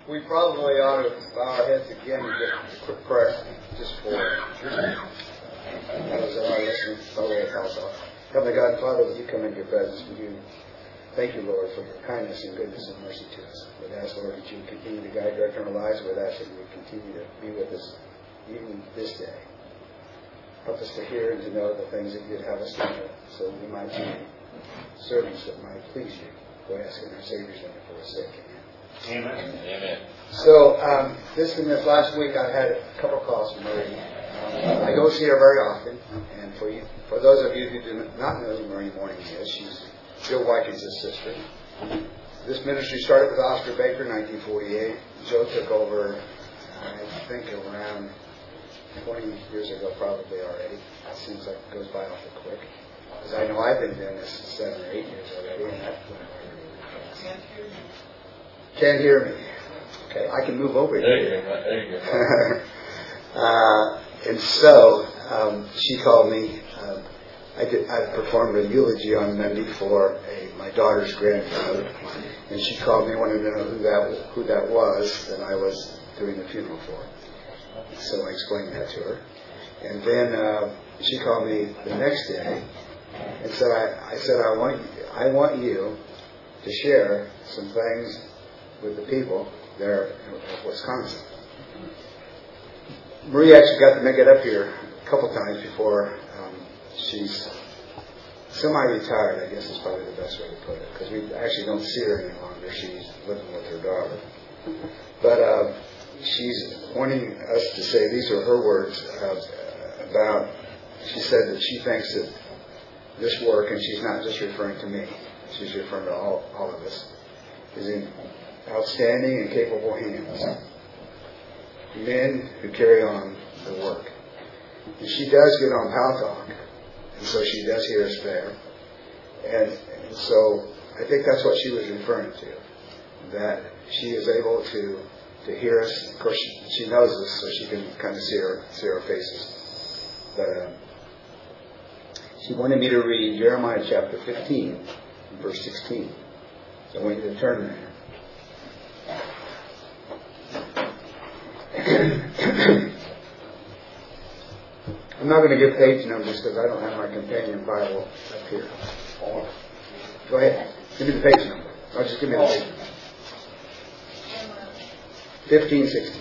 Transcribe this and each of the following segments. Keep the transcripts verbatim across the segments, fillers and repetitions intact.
We probably ought to bow our heads again and get a quick prayer just for those that are listening by way of house off. Heavenly God and Father, would you come into your presence? Would you thank you, Lord, for your kindness and goodness and mercy to us. We'd ask, Lord, that you continue to guide, direct our lives. We'd ask that you would continue to be with us even this day. Help us to hear and to know the things that you'd have us to know, so we might be servants that might please you. We ask in our Savior's name for his sake. Amen. Amen. So, um, this and this last week, I had a couple calls from Marie. Um, I don't see her very often, and for you, for those of you who do not know who Marie Morning is, she's Joe Watkins' sister. This ministry started with Oscar Baker in nineteen forty-eight. Joe took over, I think, around twenty years ago, probably already. It seems like it goes by awfully quick. Because I know I've been doing this seven or eight years already, and that's when I can't hear me. Okay, I can move over here. There you go. There you go. uh, and so um, she called me. Um, I did. I performed a eulogy on Monday for a, my daughter's grandfather, and she called me, wanted to know who that who that was that I was doing the funeral for. So I explained that to her, and then uh, she called me the next day and said, I, I said, I want I want you to share some things with the people there in Wisconsin. Marie actually got to make it up here a couple times before um, she's semi-retired, I guess is probably the best way to put it, because we actually don't see her any longer. She's living with her daughter. But uh, she's wanting us to say, these are her words uh, about, she said that she thinks that this work, and she's not just referring to me, she's referring to all, all of us, is in outstanding and capable hands. Men who carry on the work. And she does get on Pal Talk, and so she does hear us there. And, and so I think that's what she was referring to, that she is able to to hear us. Of course, she, she knows us, so she can kind of see our, see our faces. But uh, she wanted me to read Jeremiah chapter fifteen, verse sixteen. So I want you to turn there. I'm not going to give page numbers because I don't have my companion Bible up here. Go ahead. Give me the page number. Or just give me the page number. fifteen sixteen.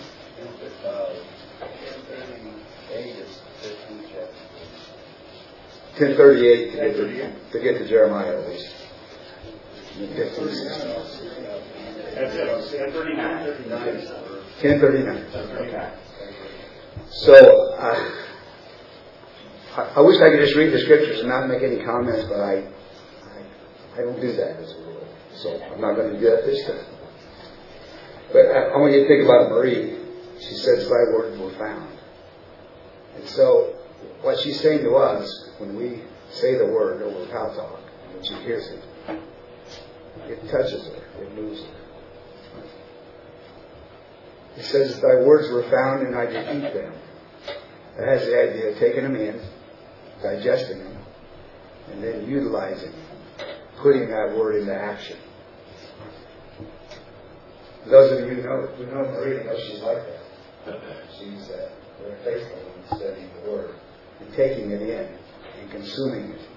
ten thirty-eight to get to, to get to Jeremiah at least. fifteen sixteen. That's it. ten thirty-nine. ten thirty-nine. Okay. So, uh, I, I wish I could just read the scriptures and not make any comments, but I, I, I don't do that as a rule. So I'm not going to do that this time. But I, I want you to think about Marie. She says, "Thy words were found." And so, what she's saying to us when we say the word over Pal Talk, and when she hears it, it touches her, it moves her. It says, "Thy words were found, and I did eat them." That has the idea of taking them in, digesting them, and then utilizing them, putting that word into action. Those of you who know, who know Marie know she's like that. She's uh, very faithful in studying the word and taking it in and consuming it.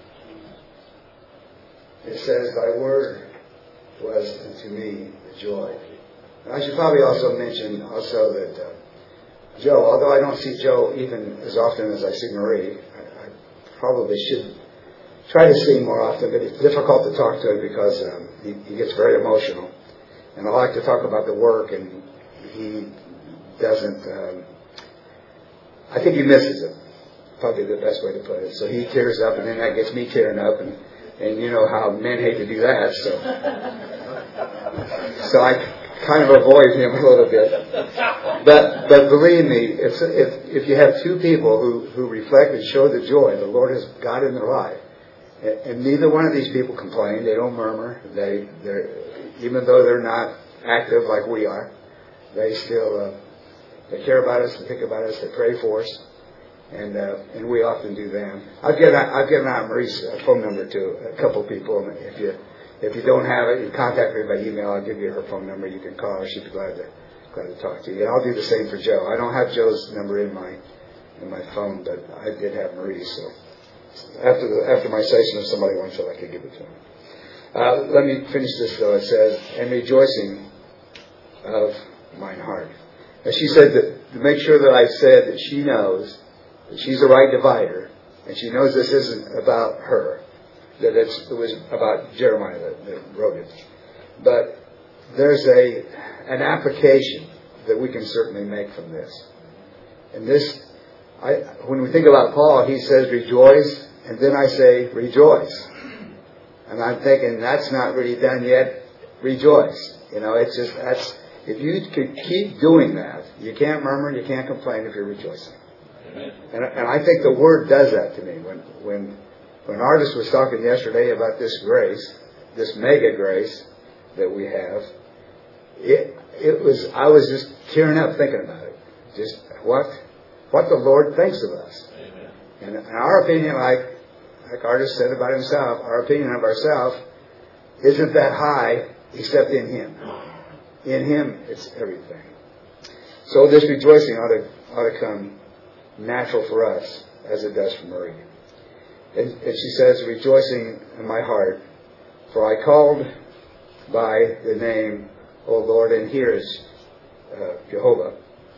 It says, "Thy word was unto me the joy." And I should probably also mention also that uh, Joe, although I don't see Joe even as often as I see Marie, I, I probably should try to see him more often, but it's difficult to talk to him because um, he, he gets very emotional. And I like to talk about the work, and he doesn't, um, I think he misses it, probably the best way to put it. So he tears up, and then that gets me tearing up, and, and you know how men hate to do that, so so I kind of avoid him a little bit. But but believe me, if if, if you have two people who, who reflect and show the joy the Lord has got in their life, and, and neither one of these people complain, they don't murmur, they they're even though they're not active like we are, they still uh, they care about us, they think about us, they pray for us, and uh, and we often do them. I've given out, I've given out Marie's phone number to a couple people. If you if you don't have it, you contact her by email. I'll give you her phone number. You can call her. She'd be glad to glad to talk to you. And I'll do the same for Joe. I don't have Joe's number in my in my phone, but I did have Marie's. So after the after my session, if somebody wants it, I could give it to him. Uh, let me finish this though. It says, "And rejoicing of mine heart." And she said that to make sure that I said that she knows that she's a right divider, and she knows this isn't about her, that it's, it was about Jeremiah that, that wrote it. But there's a an application that we can certainly make from this. And this, I, when we think about Paul, he says rejoice, and then I say rejoice. And I'm thinking that's not really done yet. Rejoice. You know, it's just that's. If you could keep doing that, you can't murmur, you can't complain if you're rejoicing. Amen. And, and I think the Word does that to me. When when when Artist was talking yesterday about this grace, this mega grace that we have, it it was I was just tearing up thinking about it. Just what what the Lord thinks of us. Amen. And in our opinion, like like Artist said about himself, our opinion of ourselves isn't that high except in Him. In Him, it's everything. So this rejoicing ought to, ought to come natural for us, as it does for Marie. And, and she says, rejoicing in my heart, for I called by the name, O Lord, and here is uh, Jehovah,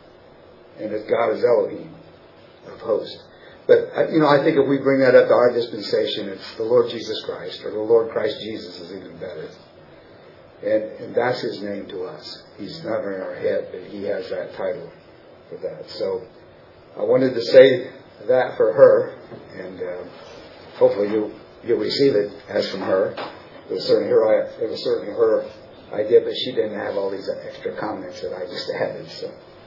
and his God is Elohim of hosts. But, uh, you know, I think if we bring that up to our dispensation, it's the Lord Jesus Christ, or the Lord Christ Jesus is even better. And, and that's His name to us. He's not in our head, but He has that title for that. So I wanted to say that for her, and uh, hopefully you'll, you'll receive it as from her. It was certainly her, it was certainly her idea, but she didn't have all these extra comments that I just added. So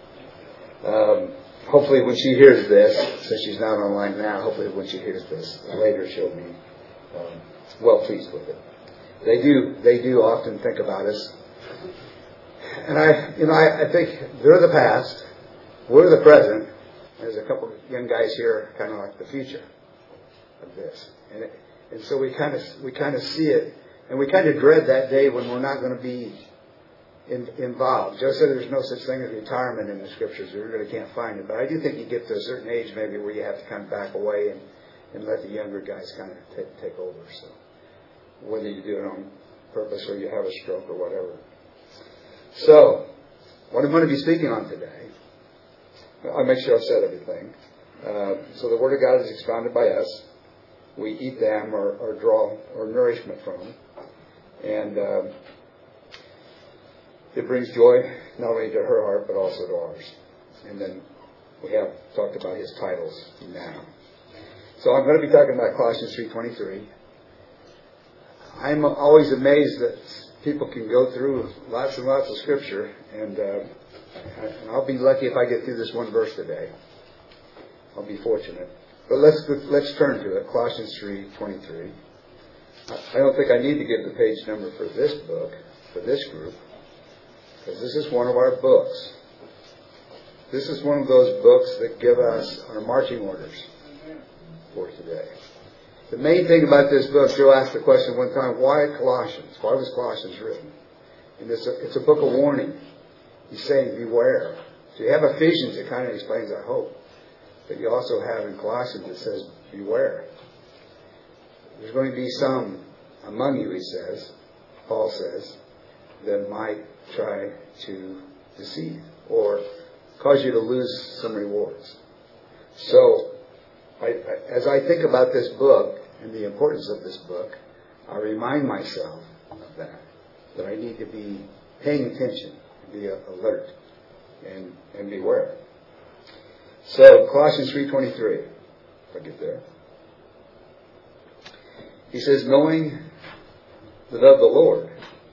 um, hopefully when she hears this, since she's not online now, hopefully when she hears this later, she'll be um, well pleased with it. They do. They do often think about us, and I, you know, I, I think they're the past, we're the present. There's a couple of young guys here, kind of like the future of this, and it, and so we kind of we kind of see it, and we kind of dread that day when we're not going to be in, involved. Joe said there's no such thing as retirement in the Scriptures. We really can't find it, but I do think you get to a certain age maybe where you have to kind of back away and, and let the younger guys kind of take, take over. So. Whether you do it on purpose or you have a stroke or whatever. So, what I'm going to be speaking on today, I'll make sure I've said everything. Uh, so the Word of God is expounded by us. We eat them or, or draw or nourishment from them. And uh, it brings joy not only to her heart but also to ours. And then we have talked about His titles now. So I'm going to be talking about Colossians three twenty-three. I'm always amazed that people can go through lots and lots of Scripture, and, uh, and I'll be lucky if I get through this one verse today. I'll be fortunate. But let's let's turn to it, Colossians three twenty-three. I don't think I need to give the page number for this book, for this group, because this is one of our books. This is one of those books that give us our marching orders for today. The main thing about this book, Joe asked the question one time, why Colossians? Why was Colossians written? And it's a, it's a book of warning. He's saying, beware. So you have Ephesians that kind of explains our hope. But you also have in Colossians that says, beware. There's going to be some among you, he says, Paul says, that might try to deceive or cause you to lose some rewards. So, I, I, as I think about this book and the importance of this book, I remind myself of that, that I need to be paying attention, be alert, and, and beware. So, Colossians three twenty-three, if I get there. He says, knowing that of the Lord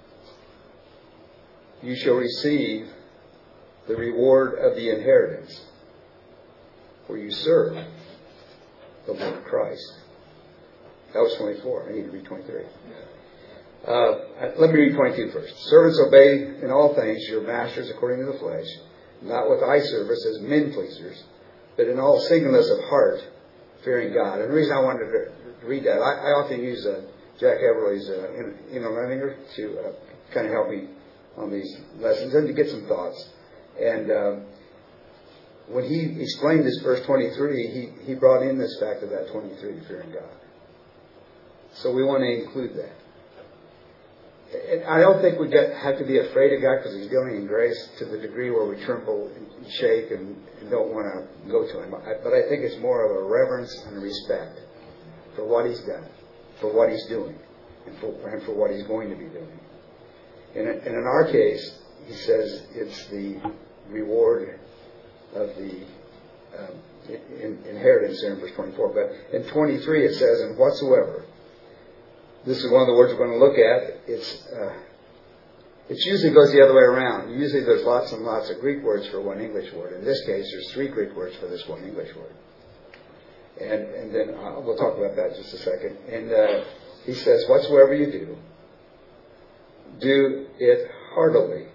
you shall receive the reward of the inheritance, for you serve the Lord Christ. That was twenty-four. I need to read twenty-three. Uh, let me read twenty-two first. Servants, obey in all things your masters according to the flesh, not with eye service as men pleasers, but in all singleness of heart, fearing God. And the reason I wanted to read that, I, I often use uh, Jack Everly's uh, Inner Learninger to uh, kind of help me on these lessons and to get some thoughts. And um, when he explained this verse twenty-three, he, he brought in this fact of that twenty-three, fearing God. So we want to include that. And I don't think we get, have to be afraid of God because He's dealing in grace to the degree where we tremble and shake and, and don't want to go to Him. But I think it's more of a reverence and respect for what He's done, for what He's doing, and for, and for what He's going to be doing. And, and in our case, He says it's the reward of the um, in, inheritance there in verse twenty-four. But in twenty-three it says, and whatsoever. This is one of the words we're going to look at. It's uh, it usually goes the other way around. Usually there's lots and lots of Greek words for one English word. In this case, there's three Greek words for this one English word. And and then uh, we'll talk about that in just a second. And uh, he says, whatsoever you do, do it heartily,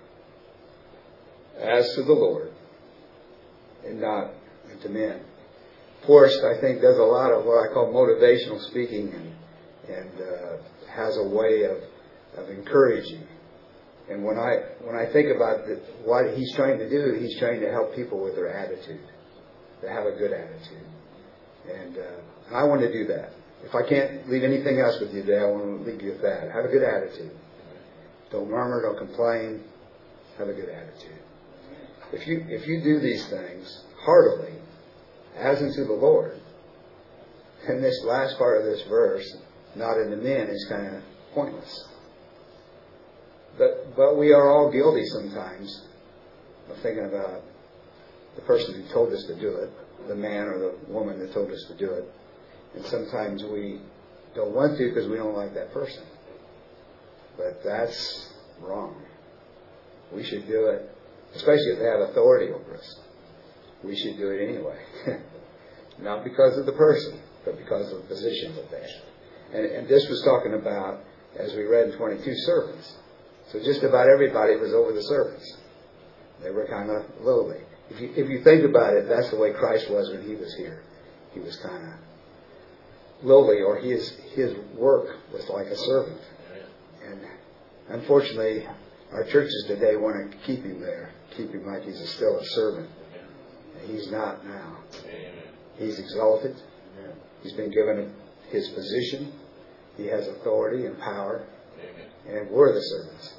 as to the Lord, and not to men. Forrest, I think, does a lot of what I call motivational speaking and and uh, has a way of, of encouraging. And when I when I think about the, what he's trying to do, he's trying to help people with their attitude, to have a good attitude. And uh, I want to do that. If I can't leave anything else with you today, I want to leave you with that. Have a good attitude. Don't murmur, don't complain. Have a good attitude. If you if you do these things heartily, as unto the Lord, then this last part of this verse, not in the men, is kind of pointless. But but we are all guilty sometimes of thinking about the person who told us to do it, the man or the woman that told us to do it. And sometimes we don't want to because we don't like that person. But that's wrong. We should do it, especially if they have authority over us. We should do it anyway. Not because of the person, but because of the position that they have. And, and this was talking about, as we read in twenty-two, servants. So just about everybody was over the servants. They were kind of lowly. If you, if you think about it, that's the way Christ was when He was here. He was kind of lowly, or his his work was like a servant. And unfortunately, our churches today want to keep Him there, keep Him like He's still a servant. And He's not now. He's exalted. He's been given His position. He has authority and power. And we're the servants.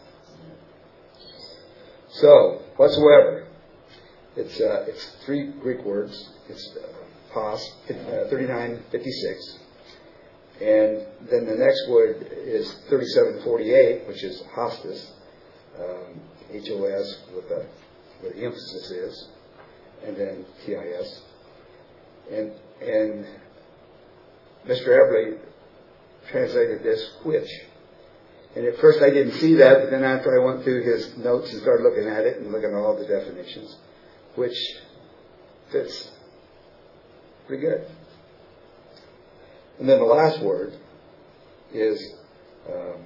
So, whatsoever. It's uh, it's three Greek words. It's uh, pos, uh, thirty-nine fifty-six. And then the next word is thirty-seven forty-eight, which is hostis. Um, H O S with a, where the emphasis is. And then T I S. And, and Mister Everly translated this, which. And at first I didn't see that, but then after I went through his notes and started looking at it and looking at all the definitions, which fits pretty good. And then the last word is um,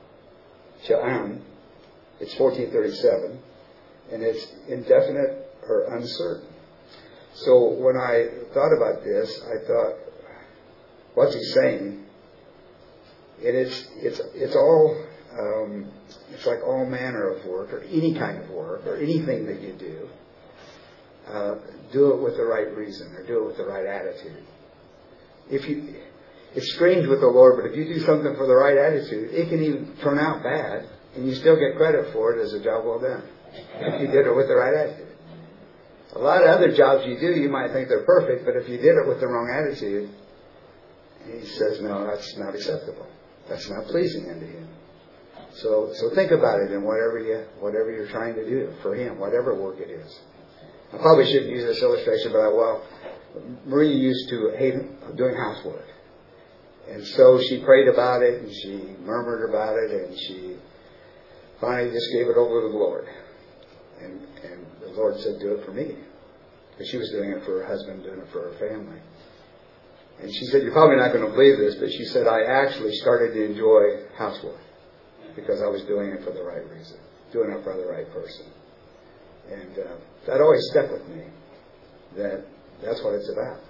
Sha'am. It's fourteen thirty-seven, and it's indefinite or uncertain. So when I thought about this, I thought, what's he saying? And it's it's it's all um, it's like all manner of work, or any kind of work, or anything that you do. Uh, do it with the right reason, or do it with the right attitude. If you, it's strange with the Lord, but if you do something for the right attitude, it can even turn out bad, and you still get credit for it as a job well done. If you did it with the right attitude. A lot of other jobs you do, you might think they're perfect, but if you did it with the wrong attitude, He says, no, that's not acceptable. That's not pleasing unto Him. So, so think about it in whatever you, whatever you're trying to do for Him, whatever work it is. I probably shouldn't use this illustration, but I, well, Marie used to hate doing housework. And so she prayed about it, and she murmured about it, and she finally just gave it over to the Lord. And, and the Lord said, do it for me. Because she was doing it for her husband, doing it for her family. And she said, you're probably not going to believe this, but she said, I actually started to enjoy housework because I was doing it for the right reason, doing it for the right person. And uh, that always stuck with me, that that's what it's about,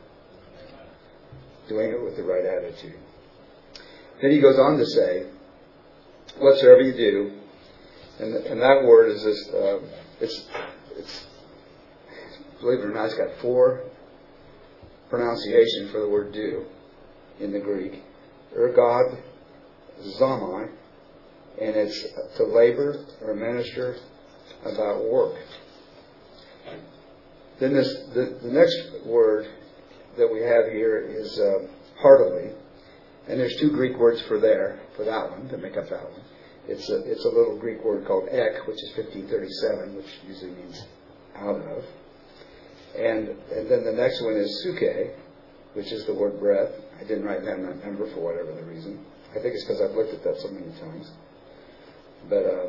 doing it with the right attitude. Then he goes on to say, whatsoever you do, And and that word is this. Uh, it's it's believe it or not, it's got four pronunciations for the word do in the Greek. Ergod, zomai, and it's to labor or minister about work. Then this the, the next word that we have here is uh, heartily, and there's two Greek words for there for that one to make up that one. It's a it's a little Greek word called ek, which is fifteen thirty-seven, which usually means out of, and and then the next one is suke, which is the word breath. I didn't write down that number for whatever the reason. I think it's because I've looked at that so many times. But uh,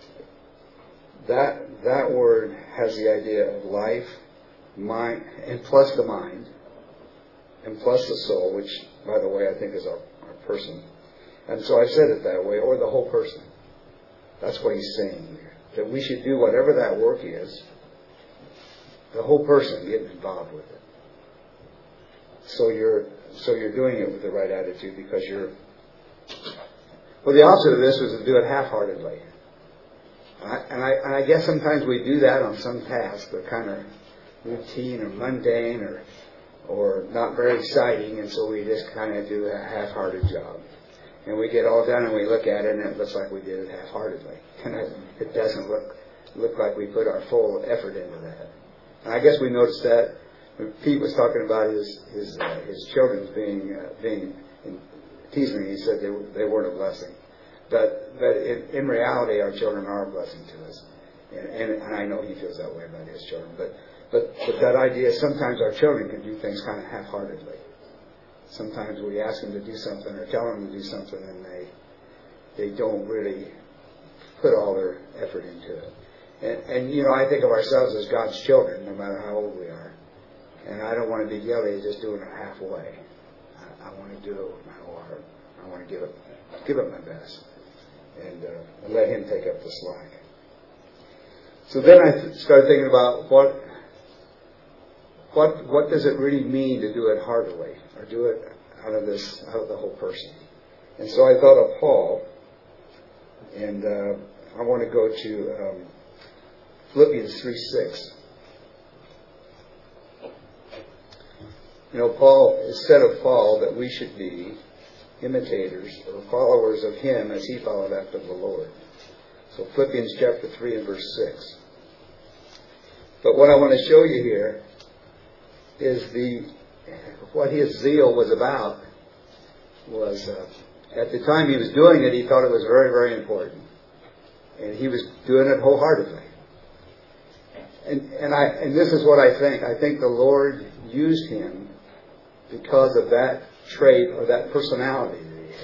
that that word has the idea of life, mind, and plus the mind, and plus the soul, which, by the way, I think is our, our person. And so I've said it that way, or the whole person. That's what he's saying here. That we should do whatever that work is, the whole person getting involved with it. So you're so you're doing it with the right attitude because you're... Well, the opposite of this was to do it half-heartedly. And I, and I, and I guess sometimes we do that on some tasks that are kind of routine or mundane or or not very exciting, and so we just kind of do a half-hearted job. And we get all done and we look at it and it looks like we did it half-heartedly. And it, it doesn't look look like we put our full effort into that. And I guess we noticed that when Pete was talking about his his uh, his children being uh, being in, teasing me, he said they they weren't a blessing. But but in, in reality, our children are a blessing to us, and, and and I know he feels that way about his children. But but but that idea, sometimes our children can do things kind of half-heartedly. Sometimes we ask them to do something or tell them to do something, and they they don't really put all their effort into it. And, and you know, I think of ourselves as God's children, no matter how old we are. And I don't want to be guilty of just doing it halfway. I, I want to do it with my whole heart. I want to give it give it my best, and, uh, and let Him take up the slack. So then I started thinking about what. What what does it really mean to do it heartily, or do it out of this out of the whole person? And so I thought of Paul, and uh, I want to go to um, Philippians three six. You know, Paul it said of Paul that we should be imitators or followers of him as he followed after the Lord. So Philippians chapter three and verse six. But what I want to show you here is the what his zeal was about was uh, at the time he was doing it, he thought it was very, very important, and he was doing it wholeheartedly. And and I and this is what I think. I think the Lord used him because of that trait or that personality that he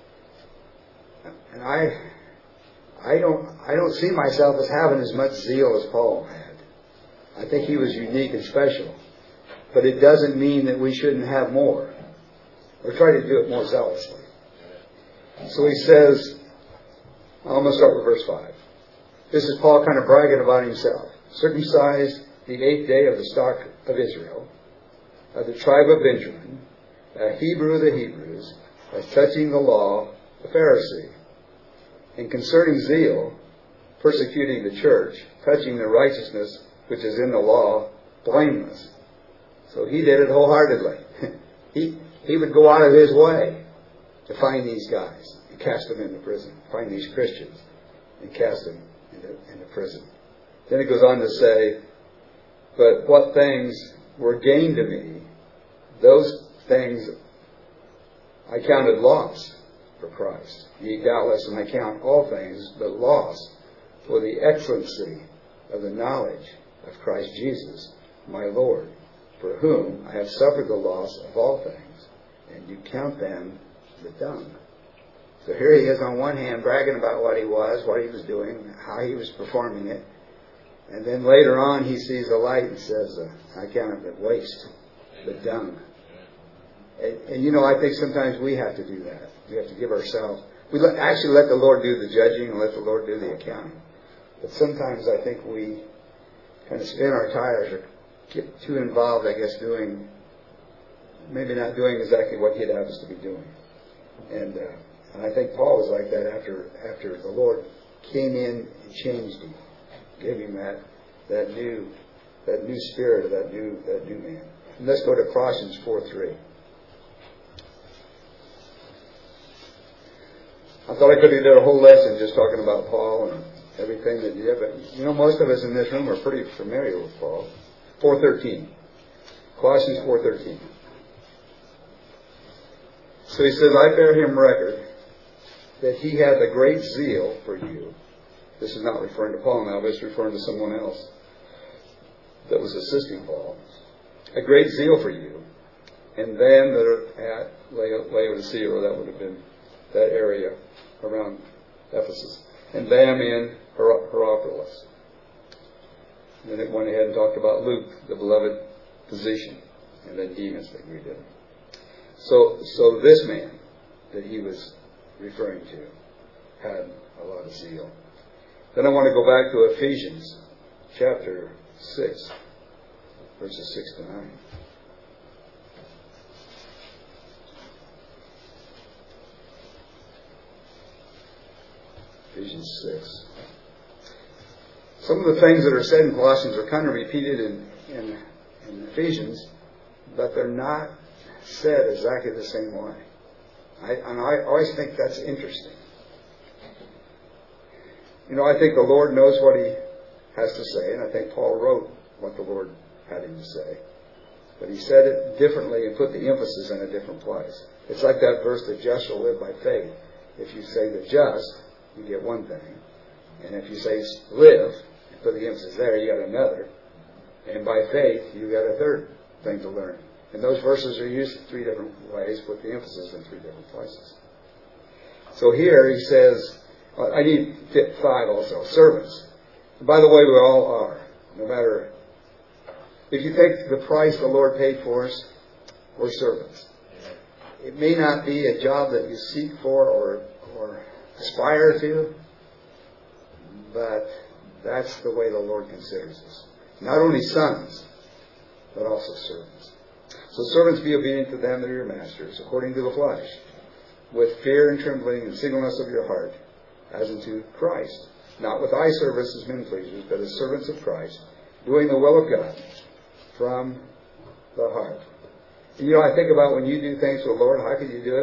had. And I I don't I don't see myself as having as much zeal as Paul had. I think he was unique and special. But it doesn't mean that we shouldn't have more, or try to do it more zealously. So he says, I'm going to start with verse five. This is Paul kind of bragging about himself. Circumcised the eighth day of the stock of Israel, of the tribe of Benjamin, a Hebrew of the Hebrews, as touching the law, a Pharisee. And concerning zeal, persecuting the church, touching the righteousness which is in the law, blameless. So he did it wholeheartedly. he he would go out of his way to find these guys and cast them into prison. Find these Christians and cast them into, into prison. Then it goes on to say, but what things were gained to me, those things I counted loss for Christ. Ye doubtless, and I count all things but loss for the excellency of the knowledge of Christ Jesus, my Lord, for whom I have suffered the loss of all things, and you count them the dung. So here he is on one hand bragging about what he was, what he was doing, how he was performing it. And then later on he sees the light and says, uh, I count it waste, the dung. And, and you know, I think sometimes we have to do that. We have to give ourselves, we let, actually let the Lord do the judging and let the Lord do the accounting. But sometimes I think we kind of spin our tires or get too involved, I guess, doing, maybe not doing exactly what he'd have us to be doing. And uh, and I think Paul was like that after after the Lord came in and changed him, gave him that that new that new spirit of that new that new man. And let's go to Colossians four three. I thought I could have done a whole lesson just talking about Paul and everything that he did, but you know, most of us in this room are pretty familiar with Paul. four thirteen. Colossians four thirteen. So he says, I bear him record that he hath a great zeal for you. This is not referring to Paul now, but it's referring to someone else that was assisting Paul. A great zeal for you. And then that are at Laodicea, or that would have been that area around Ephesus. And them in Hier- Hierapolis. And then it went ahead and talked about Luke, the beloved physician, and then Demas that greeted him. So, so this man that he was referring to had a lot of zeal. Then I want to go back to Ephesians chapter six, verses six to nine. Ephesians six. Some of the things that are said in Colossians are kind of repeated in, in, in Ephesians, but they're not said exactly the same way. I, and I always think that's interesting. You know, I think the Lord knows what He has to say, and I think Paul wrote what the Lord had him to say. But he said it differently and put the emphasis in a different place. It's like that verse, the just shall live by faith. If you say the just, you get one thing. And if you say live, you put the emphasis there, you got another. And by faith, you got a third thing to learn. And those verses are used in three different ways, put the emphasis in three different places. So here he says, I need tip five also, servants. And by the way, we all are. No matter, if you think the price the Lord paid for us, we're servants. It may not be a job that you seek for or, or aspire to, but that's the way the Lord considers us. Not only sons, but also servants. So servants, be obedient to them that are your masters, according to the flesh, with fear and trembling and singleness of your heart, as unto Christ, not with eye service as men pleasers, but as servants of Christ, doing the will of God from the heart. And you know, I think about when you do things for the Lord, how could you do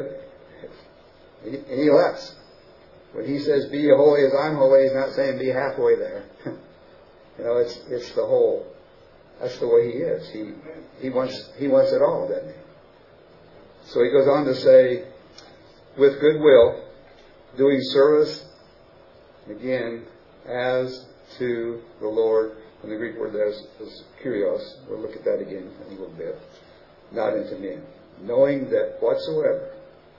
it any less? When He says, be holy as I'm holy, He's not saying be halfway there. You know, it's it's the whole. That's the way He is. He he wants He wants it all, doesn't He? So He goes on to say, with goodwill, doing service, again, as to the Lord. And the Greek word there is, is kurios. We'll look at that again in a little bit. Not into men. Knowing that whatsoever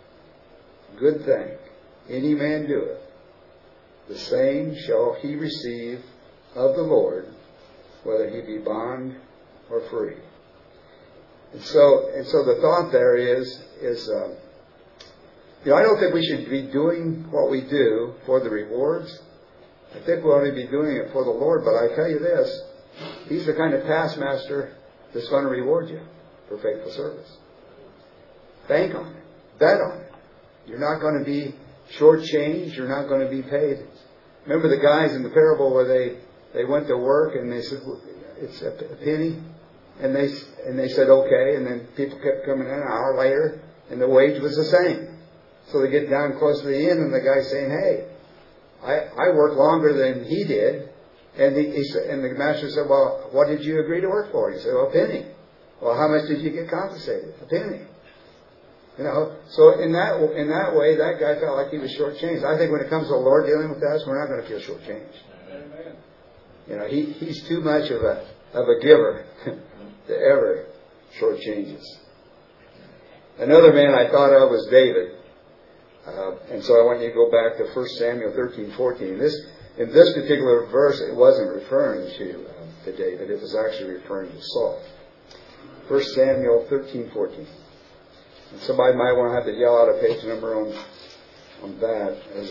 good thing any man doeth, the same shall he receive of the Lord, whether he be bond or free. And so, and so the thought there is, is um, you know, I don't think we should be doing what we do for the rewards. I think we'll only be doing it for the Lord. But I tell you this, He's the kind of taskmaster that's going to reward you for faithful service. Bank on it. Bet on it. You're not going to be shortchanged. You're not going to be paid. Remember the guys in the parable where they, they went to work and they said, it's a penny? And they, and they said, okay. And then people kept coming in an hour later and the wage was the same. So they get down close to the end and the guy's saying, hey, I, I worked longer than he did. And, he, he said, and the master said, well, what did you agree to work for? He said, well, a penny. Well, how much did you get compensated? A penny. You know, so in that in that way, that guy felt like he was shortchanged. I think when it comes to the Lord dealing with us, we're not going to feel shortchanged. Amen. You know, he he's too much of a of a giver to ever shortchange us. Another man I thought of was David. Uh, and so I want you to go back to First Samuel thirteen fourteen. This, in this particular verse, it wasn't referring to, uh, to David. It was actually referring to Saul. First Samuel thirteen fourteen. And somebody might want to have to yell out a page number on, on that. As,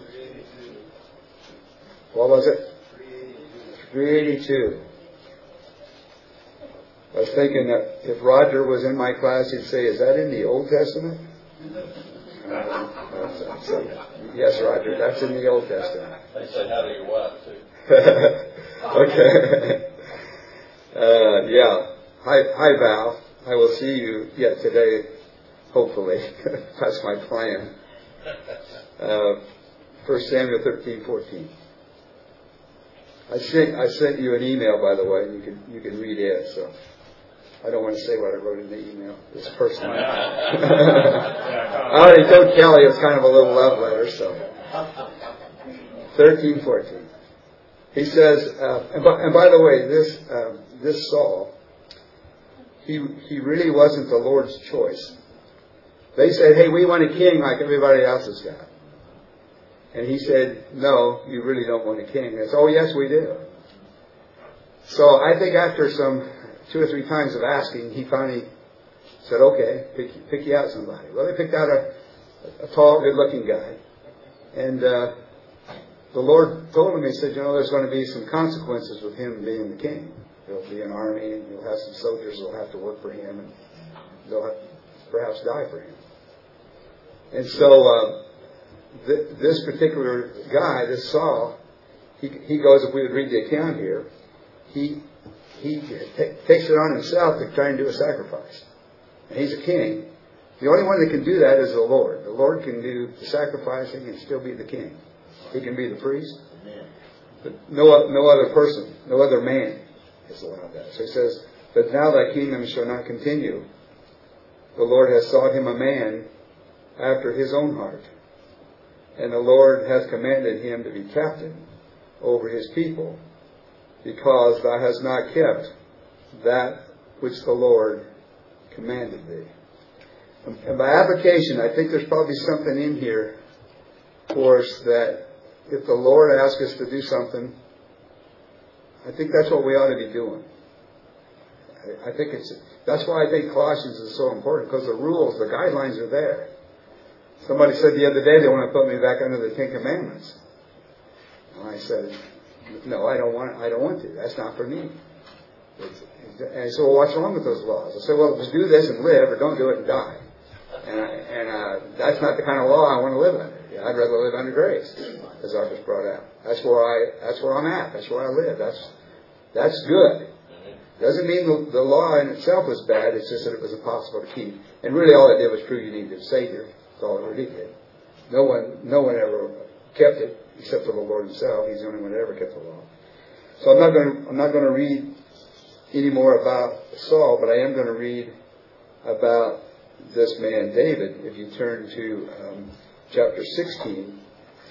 what was it? three eighty-two. I was thinking that if Roger was in my class, he'd say, is that in the Old Testament? Uh, so, yes, Roger, that's in the Old Testament. They say, how do you wife, too? Okay. Uh, yeah. Hi, hi, Val. I will see you yet today, hopefully. That's my plan. Uh, First Samuel thirteen fourteen. I sent I sent you an email, by the way. You can you can read it. So I don't want to say what I wrote in the email. It's personal. I already told Kelly it's kind of a little love letter. So thirteen fourteen. He says, uh, and, by, and by the way, this uh, this Saul, he he really wasn't the Lord's choice. They said, "Hey, we want a king like everybody else has got." And he said, "No, you really don't want a king." They said, "Oh, yes, we do." So I think after some two or three times of asking, he finally said, "Okay, pick, pick you out somebody." Well, they picked out a, a tall, good-looking guy. And uh, the Lord told him, he said, "You know, there's going to be some consequences with him being the king. There'll be an army, and you'll have some soldiers who'll have to work for him, and they'll have perhaps die for him." And so uh, th- this particular guy, this Saul, he, he goes, if we would read the account here, he he t- takes it on himself to try and do a sacrifice. And he's a king. The only one that can do that is the Lord. The Lord can do the sacrificing and still be the king. He can be the priest. But no, no other person, no other man is allowed that. So he says, "But now thy kingdom shall not continue. The Lord has sought him a man after his own heart. And the Lord hath commanded him to be captain over his people, because thou hast not kept that which the Lord commanded thee." And by application, I think there's probably something in here for us that if the Lord asks us to do something, I think that's what we ought to be doing. I, I think it's that's why I think Colossians is so important, because the rules, the guidelines are there. Somebody said the other day they want to put me back under the Ten Commandments. And I said, "No, I don't want. I don't want to. That's not for me." It's, and I said, "Well, what's wrong with those laws?" I said, "Well, just do this and live, or don't do it and die." And, I, and uh, that's not the kind of law I want to live under. I'd rather live under grace, as I was brought out. That's where I. That's where I'm at. That's where I live. That's that's good. Doesn't mean the, the law in itself was bad. It's just that it was impossible to keep. And really, all it did was prove you needed a Savior. That's all it really did. No one, no one ever kept it except for the Lord Himself. He's the only one that ever kept the law. So I'm not going to. I'm not going to read any more about Saul, but I am going to read about this man David. If you turn to um, chapter sixteen.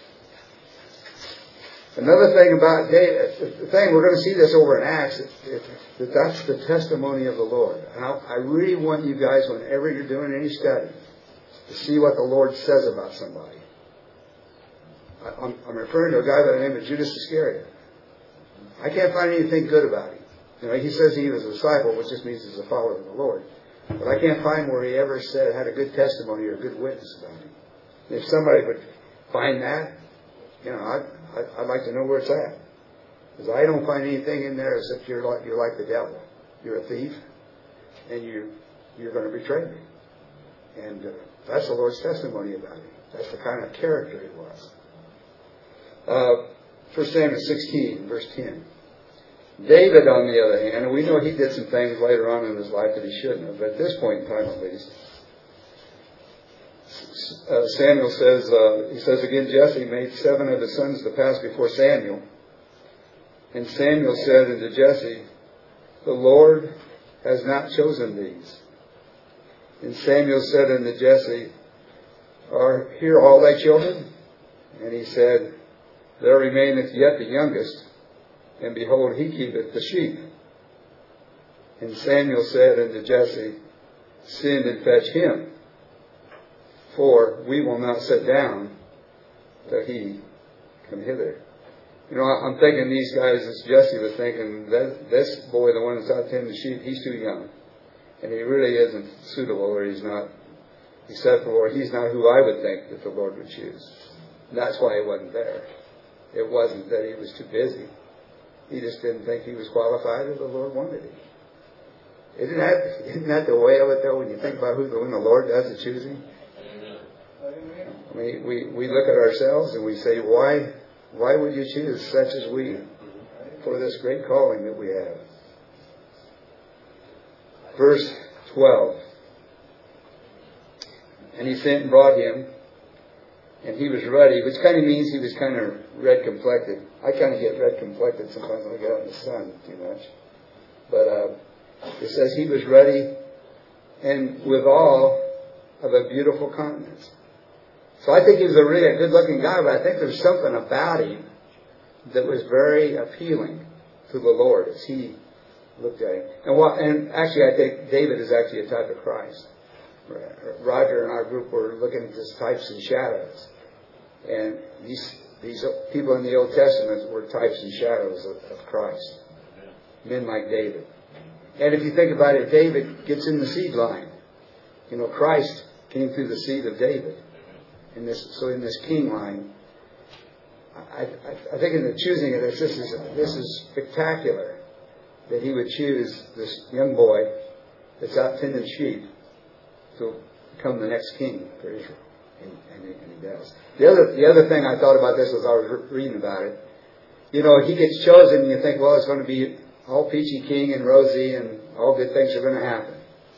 Another thing about David, the thing, we're going to see this over in Acts, it, it, that that's the testimony of the Lord. And I, I really want you guys, whenever you're doing any study, to see what the Lord says about somebody. I, I'm, I'm referring to a guy by the name of Judas Iscariot. I can't find anything good about him. You know, he says he was a disciple, which just means he's a follower of the Lord. But I can't find where he ever said had a good testimony or a good witness about him. And if somebody would find that, you know, I'd, I'd, I'd like to know where it's at. Because I don't find anything in there as if you're like, you're like the devil. You're a thief, and you, you're going to betray me. And uh, that's the Lord's testimony about him. That's the kind of character he was. Uh, First Samuel sixteen, verse ten. David, on the other hand, and we know he did some things later on in his life that he shouldn't have, but at this point in time at least, uh, Samuel says, uh, he says again, Jesse made seven of his sons to pass before Samuel. And Samuel said unto Jesse, the Lord has not chosen these. And Samuel said unto Jesse, are here all thy children? And he said, there remaineth yet the youngest, and behold, he keepeth the sheep. And Samuel said unto Jesse, send and fetch him, for we will not sit down till he come hither. You know, I'm thinking these guys, as Jesse was thinking, that this boy, the one that's out tending the sheep, he's too young. And he really isn't suitable, or he's not acceptable, or he's not who I would think that the Lord would choose. And that's why he wasn't there. It wasn't that he was too busy. He just didn't think he was qualified, or the Lord wanted him. Isn't that, isn't that the way of it, though, when you think about who the, when the Lord does the choosing? We, we, we look at ourselves and we say, why, why would you choose such as we for this great calling that we have? Verse twelve. And he sent and brought him, and he was ruddy, which kind of means he was kind of red-complected. I kind of get red-complected sometimes when I get out in the sun too much. But uh, it says he was ruddy and withal of a beautiful countenance. So I think he was a really a good-looking guy, but I think there's something about him that was very appealing to the Lord as he looked at him. And, what, and actually, I think David is actually a type of Christ. Roger and our group were looking at just types and shadows. And these these people in the Old Testament were types and shadows of, of Christ. Men like David. And if you think about it, David gets in the seed line. You know, Christ came through the seed of David. In this, so in this king line, I, I, I think in the choosing of this, this is this is spectacular that he would choose this young boy that's out tending sheep to become the next king for Israel, and, and, he, and he does. The other the other thing I thought about this as I was re- reading about it, you know, he gets chosen, and you think, well, it's going to be all peachy king and rosy, and all good things are going to happen.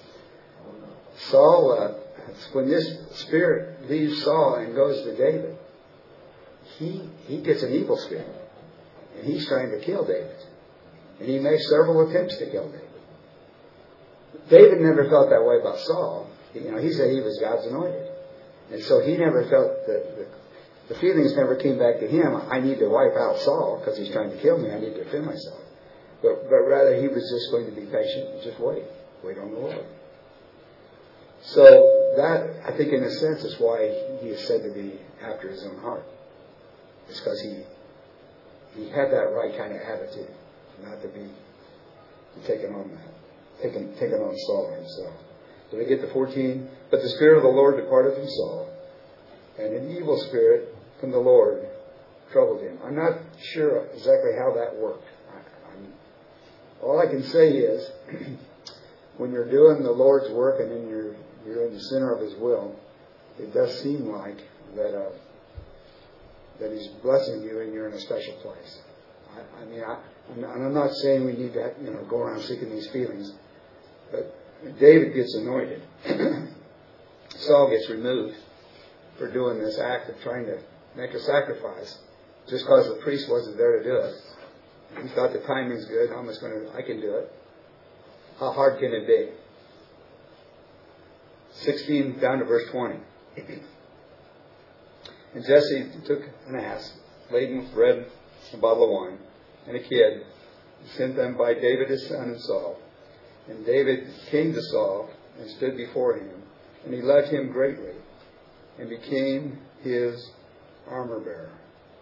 Saul. Uh, When this spirit leaves Saul and goes to David, he he gets an evil spirit. And he's trying to kill David. And he makes several attempts to kill David. David never felt that way about Saul. You know, he said he was God's anointed. And so he never felt that the, the feelings never came back to him, I need to wipe out Saul because he's trying to kill me, I need to defend myself. But, but rather he was just going to be patient and just wait. Wait on the Lord. So that, I think in a sense, is why he is said to be after his own heart. It's because he he had that right kind of attitude, not to be taken on that, taken, taken on Saul himself. So we get to fourteen. But the Spirit of the Lord departed from Saul, and an evil spirit from the Lord troubled him. I'm not sure exactly how that worked. I, I'm, all I can say is, when you're doing the Lord's work and in your you're in the center of His will, it does seem like that uh, that He's blessing you and you're in a special place. I, I mean, I, and I'm not saying we need to, you know, go around seeking these feelings, but David gets anointed. Saul gets removed for doing this act of trying to make a sacrifice, just because the priest wasn't there to do it. He thought the timing's good. I'm just going to, I can do it. How hard can it be? sixteen down to verse twenty. And Jesse took an ass laden with bread, a bottle of wine, and a kid, and sent them by David his son and Saul. And David came to Saul and stood before him, and he loved him greatly, and became his armor bearer.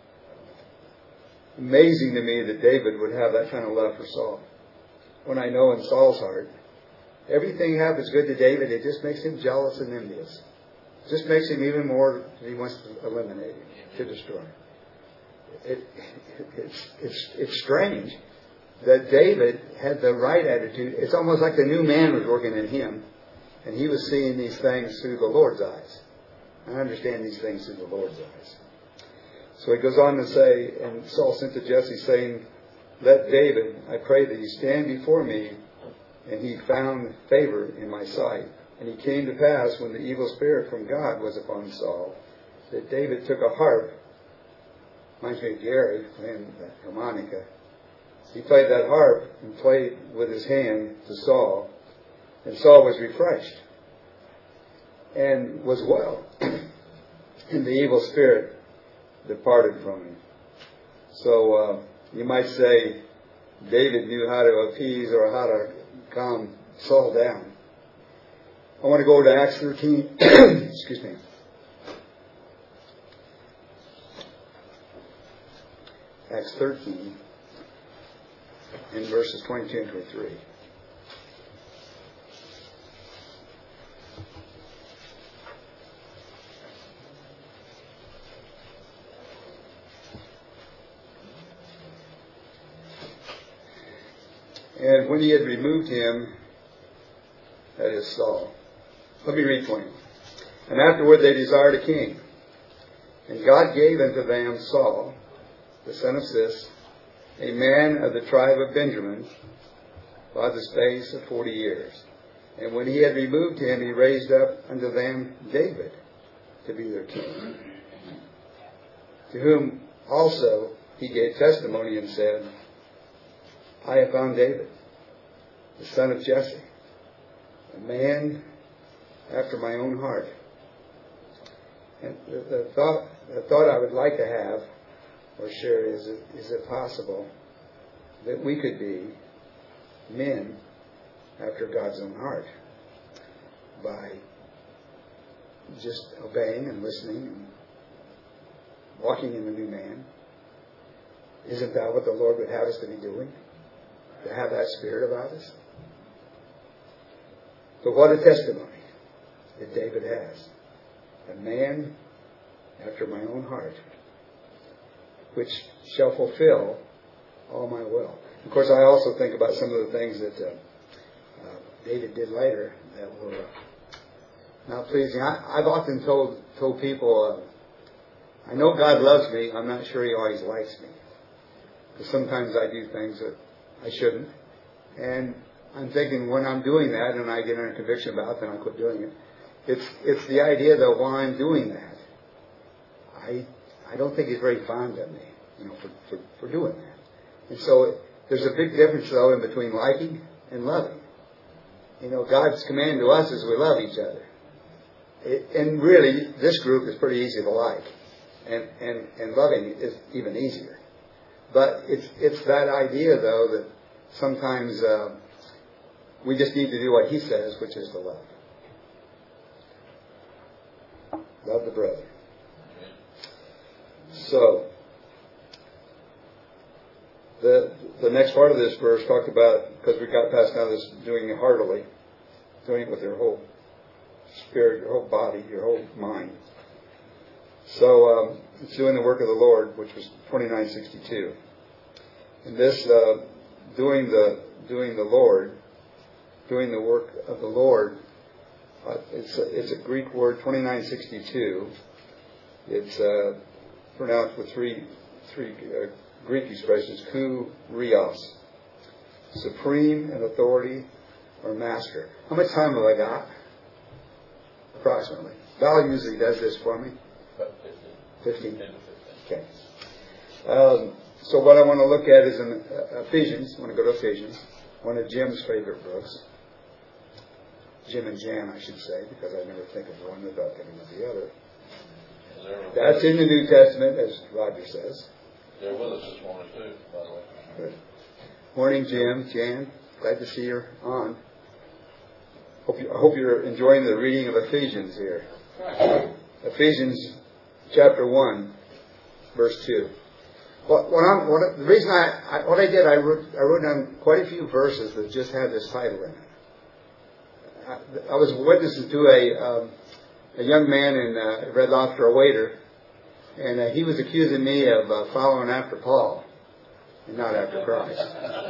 Amazing to me that David would have that kind of love for Saul. When I know in Saul's heart, everything happens good to David, it just makes him jealous and envious. It just makes him even more, he wants to eliminate him, to destroy him. It, it, it's, it's, it's strange that David had the right attitude. It's almost like the new man was working in him, and he was seeing these things through the Lord's eyes. I understand these things through the Lord's eyes. So he goes on to say, and Saul sent to Jesse saying, let David, I pray that he stand before me. And he found favor in my sight. And it came to pass, when the evil spirit from God was upon Saul, that David took a harp. Reminds me of Gary playing the harmonica. He played that harp and played with his hand to Saul. And Saul was refreshed and was well. And the evil spirit departed from him. So uh, you might say David knew how to appease or how to calm Saul down. I want to go over to Acts thirteen. Excuse me. Acts thirteen, in verses twenty-two and twenty-three. And when he had removed him, that is Saul. Let me read for you. And afterward they desired a king. And God gave unto them Saul, the son of Cis, a man of the tribe of Benjamin, by the space of forty years. And when he had removed him, he raised up unto them David to be their king, to whom also he gave testimony and said, I have found David, the son of Jesse, a man after my own heart. And the, the thought, the thought I would like to have or share is, is it possible that we could be men after God's own heart by just obeying and listening and walking in the new man? Isn't that what the Lord would have us to be doing? To have that spirit about us? But what a testimony that David has. A man after my own heart, which shall fulfill all my will. Of course, I also think about some of the things that uh, uh, David did later that were uh, not pleasing. I, I've often told told people, uh, I know God loves me. I'm not sure He always likes me. Because sometimes I do things that I shouldn't. And I'm thinking when I'm doing that and I get under conviction about it, then I quit doing it. It's it's the idea that while I'm doing that, I I don't think He's very fond of me, you know, for, for, for doing that. And so it, there's a big difference, though, in between liking and loving. You know, God's command to us is we love each other. It, and really, this group is pretty easy to like. And, and, and loving is even easier. But it's it's that idea, though, that sometimes uh, we just need to do what He says, which is to love. Love the brother. So, the the next part of this verse talked about, because we got past now this doing it heartily, doing it with your whole spirit, your whole body, your whole mind. So, um, it's doing the work of the Lord, which was twenty-nine sixty-two. And this, uh, doing the doing the Lord, doing the work of the Lord, uh, it's a, it's a Greek word, twenty-nine sixty-two. It's uh, pronounced with three three uh, Greek expressions: kou, rios, supreme in authority or master. How much time have I got? Approximately. Val usually does this for me. Fifteen. Okay. Um, so what I want to look at is in uh, Ephesians. I want to go to Ephesians, one of Jim's favorite books. Jim and Jan, I should say, because I never think of one without thinking of the other. That's in the New Testament, as Roger says. They're with us this morning, too, by the way. Good. Morning, Jim, Jan. Glad to see you on. Hope you, I hope you're enjoying the reading of Ephesians here. Ephesians chapter one, verse two. What, what I'm, what, the reason I, I, what I did, I wrote, I wrote down quite a few verses that just had this title in it. I, I was witnessing to a, um, a young man in uh, Red Lobster, a waiter, and uh, he was accusing me of uh, following after Paul and not after Christ.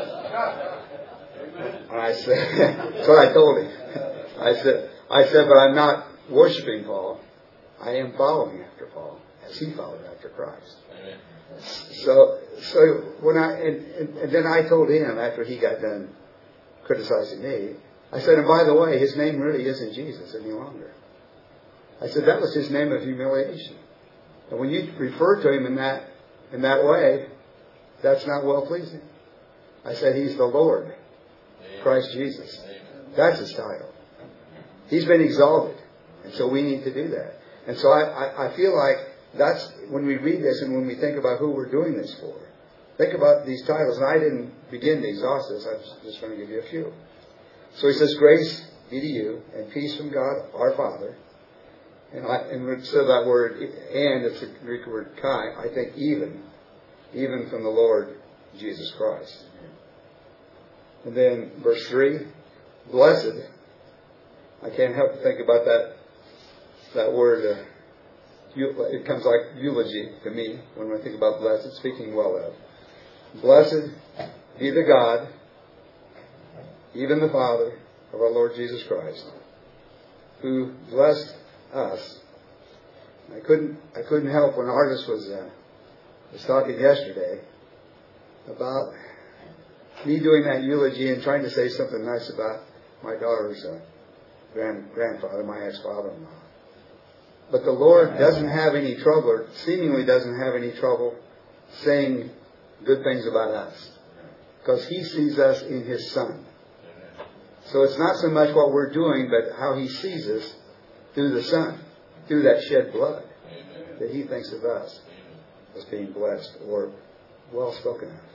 And I said, that's what I told him. I said, I said, but I'm not worshiping Paul. I am following after Paul, as he followed after Christ. Amen. So, so when I and, and, and then I told him after he got done criticizing me, I said, and by the way, his name really isn't Jesus any longer. I said that was his name of humiliation. And when you refer to him in that in that way, that's not well pleasing. I said he's the Lord, Amen. Christ Jesus. Amen. That's his title. He's been exalted, and so we need to do that. And so I, I, I feel like that's when we read this and when we think about who we're doing this for. Think about these titles. And I didn't begin to exhaust this. I'm just going to give you a few. So he says, grace be to you and peace from God our Father. And, I, and so that word, and it's the Greek word kai, I think even, even from the Lord Jesus Christ. And then verse three, blessed. I can't help but think about that that word. Uh, it comes like eulogy to me when I think about blessed, speaking well of. Blessed be the God, even the Father of our Lord Jesus Christ, who blessed us I couldn't I couldn't help when Artis was uh, was talking yesterday about me doing that eulogy and trying to say something nice about my daughter's uh, grand grandfather, my ex-father-in-law. But the Lord doesn't have any trouble, or seemingly doesn't have any trouble, saying good things about us, because He sees us in His Son. So it's not so much what we're doing, but how He sees us through the Son, through that shed blood, that He thinks of us as being blessed or well spoken of.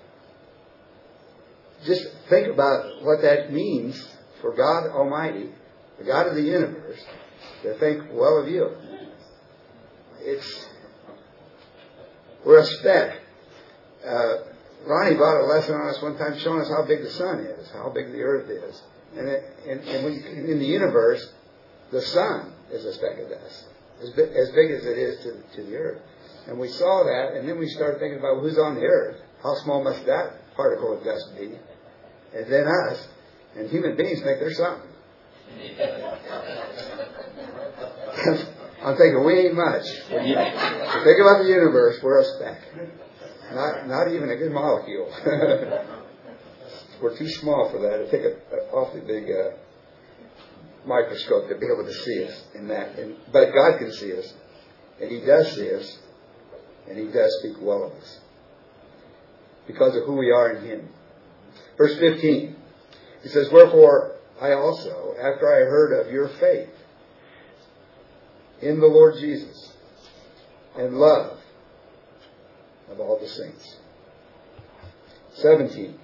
Just think about what that means for God Almighty, the God of the universe, to think well of you. It's, we're a speck. Uh, Ronnie brought a lesson on us one time showing us how big the sun is, how big the earth is. And, it, and, and when, in the universe, the sun is a speck of dust, as big, as big as it is to, to the earth. And we saw that, and then we started thinking about who's on the earth. How small must that particle of dust be? And then us, and human beings think they're something. I'm thinking, we ain't much. When you think about the universe, we're a speck. Not, not even a good molecule. We're too small for that. It'd take an awfully big uh, microscope to be able to see us in that. And, but God can see us. And He does see us. And He does speak well of us. Because of who we are in Him. Verse fifteen. He says, wherefore I also, after I heard of your faith in the Lord Jesus and love of all the saints. seventeen.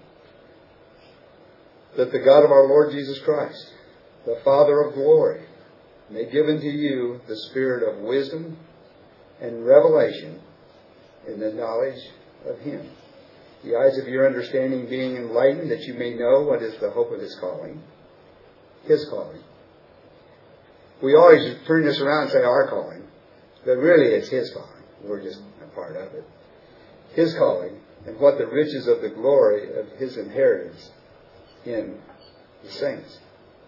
That the God of our Lord Jesus Christ, the Father of glory, may give unto you the spirit of wisdom and revelation in the knowledge of Him. The eyes of your understanding being enlightened, that you may know what is the hope of His calling. His calling. We always turn this around and say our calling, but really it's His calling. We're just a part of it. His calling, and what the riches of the glory of His inheritance in the saints.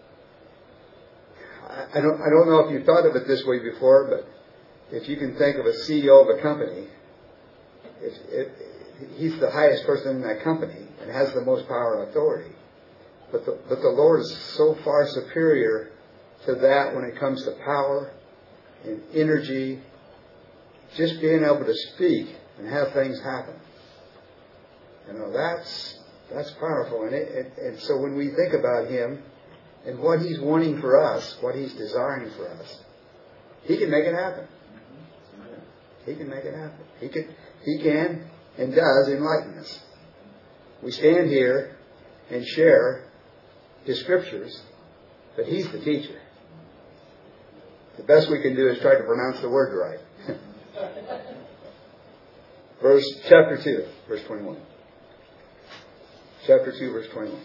I don't, I don't know if you've thought of it this way before, but if you can think of a C E O of a company, if, if, he's the highest person in that company and has the most power and authority. But the, but the Lord is so far superior to that when it comes to power and energy, just being able to speak and have things happen. You know, that's that's powerful. And, it, it, and so when we think about Him and what He's wanting for us, what He's desiring for us, He can make it happen. He can make it happen. He can, he can and does enlighten us. We stand here and share His Scriptures, but He's the teacher. The best we can do is try to pronounce the word right. Verse chapter two, verse twenty-one. Chapter two, verse twenty-one.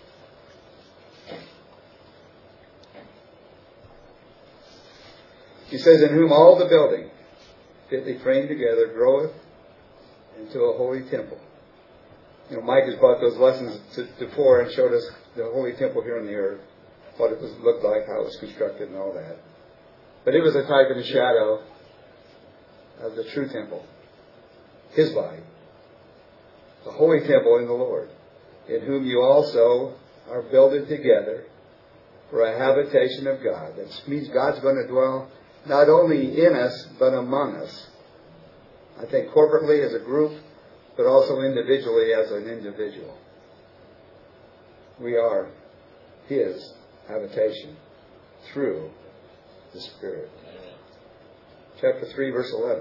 He says, in whom all the building, fitly framed together, groweth into a holy temple. You know, Mike has brought those lessons to, to fore and showed us the holy temple here on the earth, what it was looked like, how it was constructed, and all that. But it was a type and a shadow of the true temple, His body, the holy temple in the Lord, in whom you also are builded together for a habitation of God. That means God's going to dwell not only in us, but among us. I think corporately as a group, but also individually as an individual. We are His habitation through the Spirit. Chapter three, verse eleven.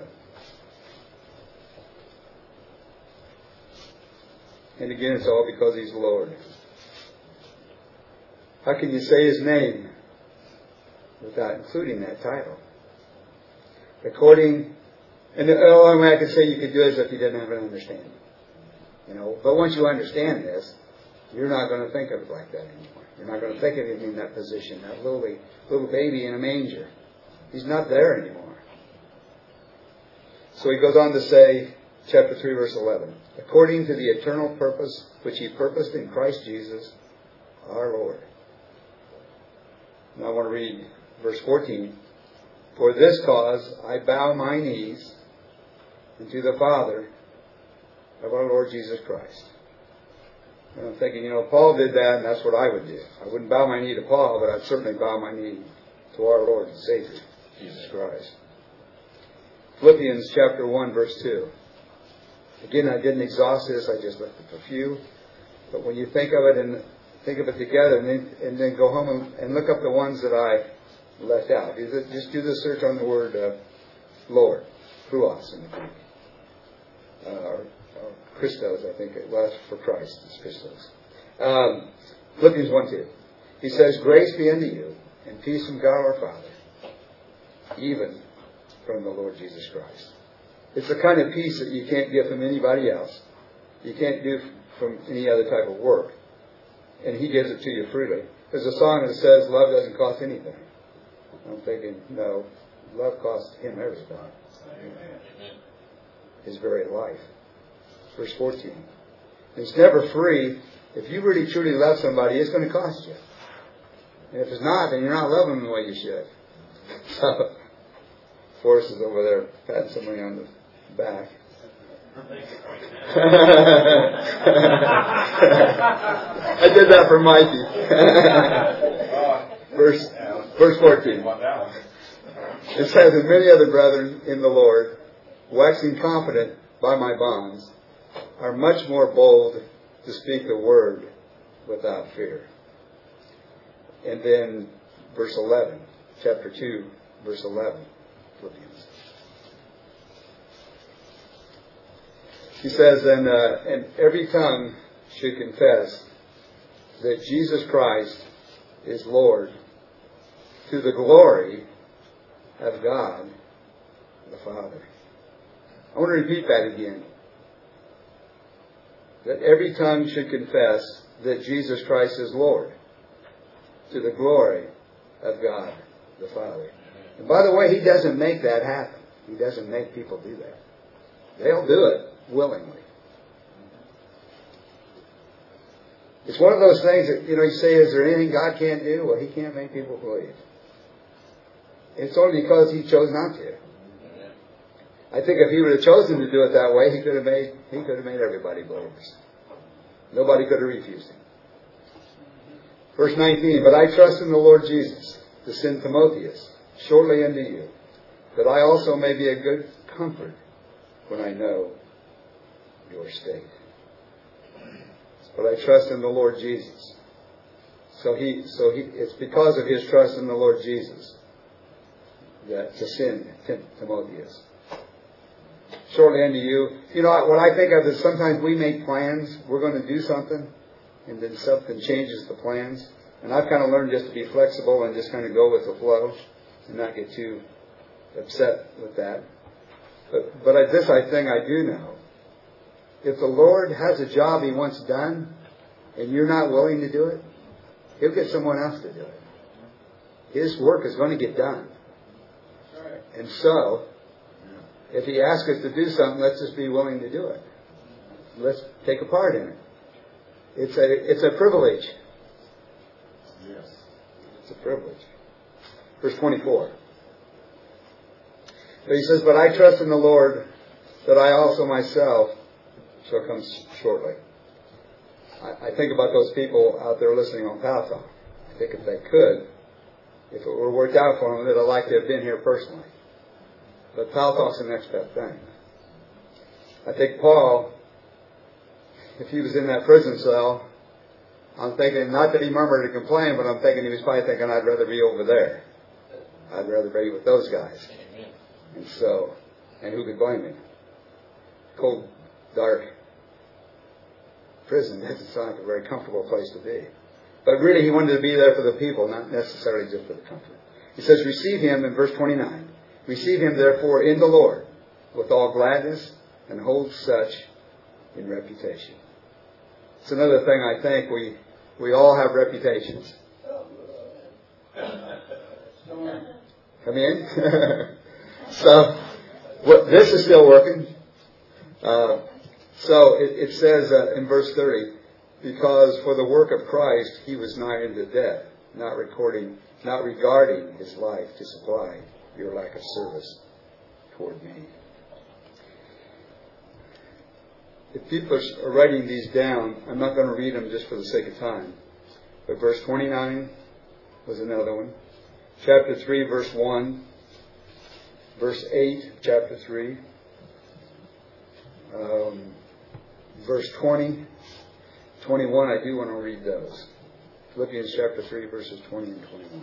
And again, it's all because He's Lord. How can you say His name without including that title? According, and the only way I could say you could do it is if you didn't have an understanding. You know, but once you understand this, you're not going to think of it like that anymore. You're not going to think of Him in that position, that little, little baby in a manger. He's not there anymore. So he goes on to say, chapter three, verse eleven, according to the eternal purpose which He purposed in Christ Jesus, our Lord. Now I want to read verse fourteen. For this cause I bow my knees unto the Father of our Lord Jesus Christ. And I'm thinking, you know, Paul did that, and that's what I would do. I wouldn't bow my knee to Paul, but I'd certainly bow my knee to our Lord and Savior, Jesus Christ. Philippians chapter one, verse two. Again, I didn't exhaust this, I just looked at a few. But when you think of it and think of it together, and then, and then go home and, and look up the ones that I left out. Just do the search on the word uh, Lord, Huos in the Greek. Uh, or, or Christos, I think it was for Christ. It's Christos. Um, Philippians one two. He says, grace be unto you, and peace from God our Father, even from the Lord Jesus Christ. It's the kind of peace that you can't get from anybody else. You can't do from any other type of work. And He gives it to you freely. There's a song that says, love doesn't cost anything. I'm thinking, no, love costs Him everything. Amen. His very life. Verse fourteen. It's never free. If you really truly love somebody, it's going to cost you. And if it's not, then you're not loving them the way you should. So, Forrest is over there patting somebody on the back. I did that for Mikey. verse, verse fourteen. It says, and many other brethren in the Lord, waxing confident by my bonds, are much more bold to speak the word without fear. And then verse eleven, chapter two, verse eleven, Philippians. He says, and, uh, and every tongue should confess that Jesus Christ is Lord, to the glory of God the Father. I want to repeat that again. That every tongue should confess that Jesus Christ is Lord, to the glory of God the Father. And by the way, He doesn't make that happen. He doesn't make people do that. They'll do it willingly. It's one of those things that, you know, you say, is there anything God can't do? Well, He can't make people believe. It's only because He chose not to. I think if He would have chosen to do it that way, He could have made He could have made everybody believers. Nobody could have refused Him. Verse nineteen, but I trust in the Lord Jesus to send Timotheus shortly unto you, that I also may be a good comfort when I know your state. But I trust in the Lord Jesus. So he, so he, it's because of his trust in the Lord Jesus that to send Tim, Timotheus shortly unto you. You know, what I think of is sometimes we make plans. We're going to do something, and then something changes the plans. And I've kind of learned just to be flexible and just kind of go with the flow and not get too upset with that. But, but I, this I think I do know. If the Lord has a job He wants done, and you're not willing to do it, He'll get someone else to do it. His work is going to get done. And so, if He asks us to do something, let's just be willing to do it. Let's take a part in it. It's a, it's a privilege. Yes. It's a privilege. Verse twenty-four. But he says, but I trust in the Lord that I also myself shall come shortly. I, I think about those people out there listening on Paltalk. I think if they could, if it were worked out for them, they'd have liked to have been here personally. But Paltalk's the next best thing. I think Paul, if he was in that prison cell, I'm thinking, not that he murmured and complained, but I'm thinking he was probably thinking, I'd rather be over there. I'd rather be with those guys. Amen. And so, and who could blame him? Cold, dark prison doesn't sound like a very comfortable place to be. But really, he wanted to be there for the people, not necessarily just for the comfort. He says, receive him in verse twenty-nine. Receive him, therefore, in the Lord with all gladness, and hold such in reputation. It's another thing I think we we all have reputations. Come in. So, what, this is still working. Uh, so it, it says uh, in verse thirty, because for the work of Christ he was nigh unto death, not recording, not regarding his life to supply your lack of service toward me. If people are writing these down, I'm not going to read them just for the sake of time. But verse twenty-nine was another one. Chapter three, verse one. Verse eight, chapter three. Um, verse twenty, twenty-one, I do want to read those. Philippians chapter three, verses twenty and twenty-one.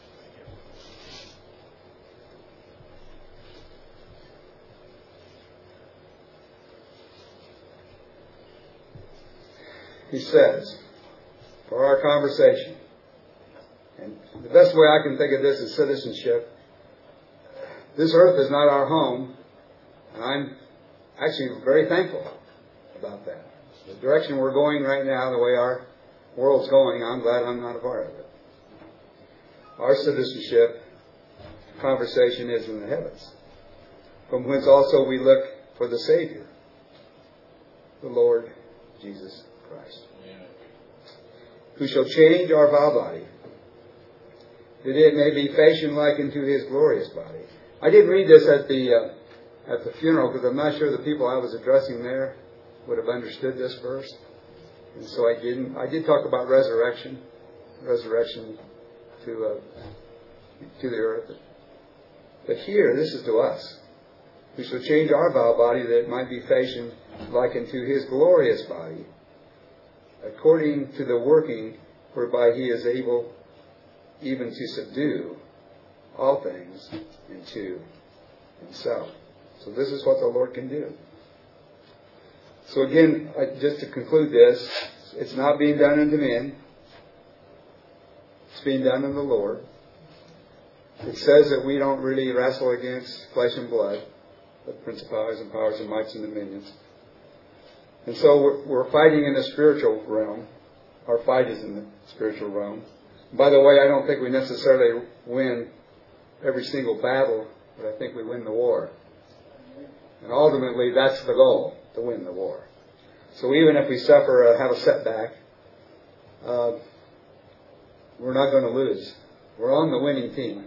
He says, for our conversation, and the best way I can think of this is citizenship. This earth is not our home, and I'm actually very thankful about that. The direction we're going right now, the way our world's going, I'm glad I'm not a part of it. Our citizenship conversation is in the heavens, from whence also we look for the Savior, the Lord Jesus Christ, who shall change our vile body, that it may be fashioned like unto His glorious body. I didn't read this at the uh, at the funeral because I'm not sure the people I was addressing there would have understood this verse, and so I didn't. I did talk about resurrection, resurrection to uh, to the earth, but here this is to us, who shall change our vile body that it might be fashioned like unto His glorious body, according to the working whereby He is able even to subdue all things into Himself. So this is what the Lord can do. So again, just to conclude this, it's not being done unto men. It's being done in the Lord. It says that we don't really wrestle against flesh and blood, but principalities and powers and mights and dominions. And so we're, we're fighting in the spiritual realm. Our fight is in the spiritual realm. By the way, I don't think we necessarily win every single battle, but I think we win the war. And ultimately, that's the goal, to win the war. So even if we suffer, uh, have a setback, uh, we're not going to lose. We're on the winning team.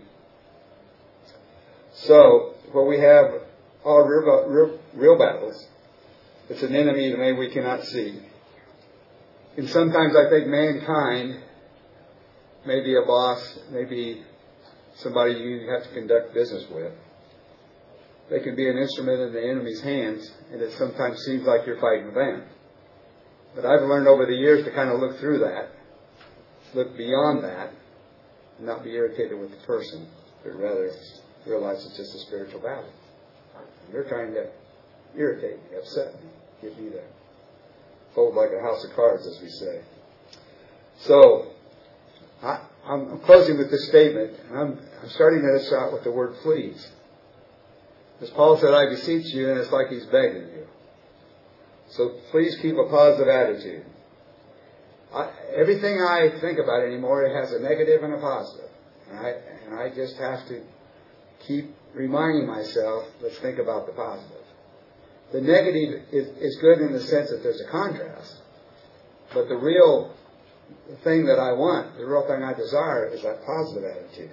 So, what we have are real, real, real battles. It's an enemy that maybe we cannot see. And sometimes I think mankind may be a boss, maybe somebody you have to conduct business with. They can be an instrument in the enemy's hands, and it sometimes seems like you're fighting them. But I've learned over the years to kind of look through that, look beyond that, and not be irritated with the person, but rather realize it's just a spiritual battle. And they're trying to irritate me, upset me, get me to fold like a house of cards, as we say. So, I, I'm closing with this statement, and I'm, I'm starting this out with the word please. As Paul said, I beseech you, and it's like he's begging you. So please keep a positive attitude. I, everything I think about anymore, it has a negative and a positive. And I, and I just have to keep reminding myself, let's think about the positive. The negative is, is good in the sense that there's a contrast. But the real thing that I want, the real thing I desire, is that positive attitude.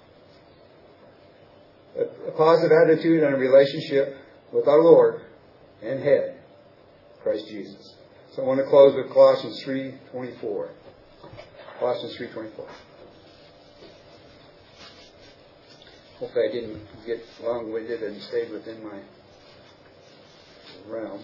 A, a positive attitude and a relationship with our Lord and Head, Christ Jesus. So I want to close with Colossians three twenty-four. Colossians three twenty-four. Hopefully I didn't get long-winded and stayed within my realm.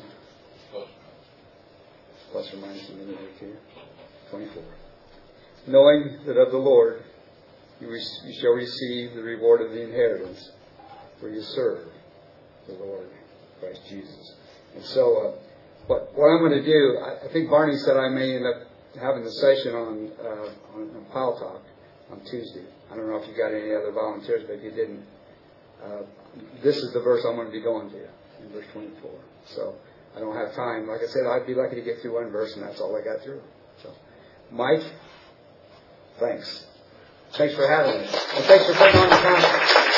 Plus or minus a minute or two. twenty-four. Knowing that of the Lord you, re- you shall receive the reward of the inheritance, for you serve the Lord Christ Jesus. And so, uh, what, what I'm going to do, I, I think Barney said I may end up having the session on, uh, on, on Pile Talk on Tuesday. I don't know if you got any other volunteers, but if you didn't, uh, this is the verse I'm going to be going to, in verse twenty-four. So, I don't have time. Like I said, I'd be lucky to get through one verse, and that's all I got through. So, Mike, thanks. Thanks for having us. And thanks for putting on the conference.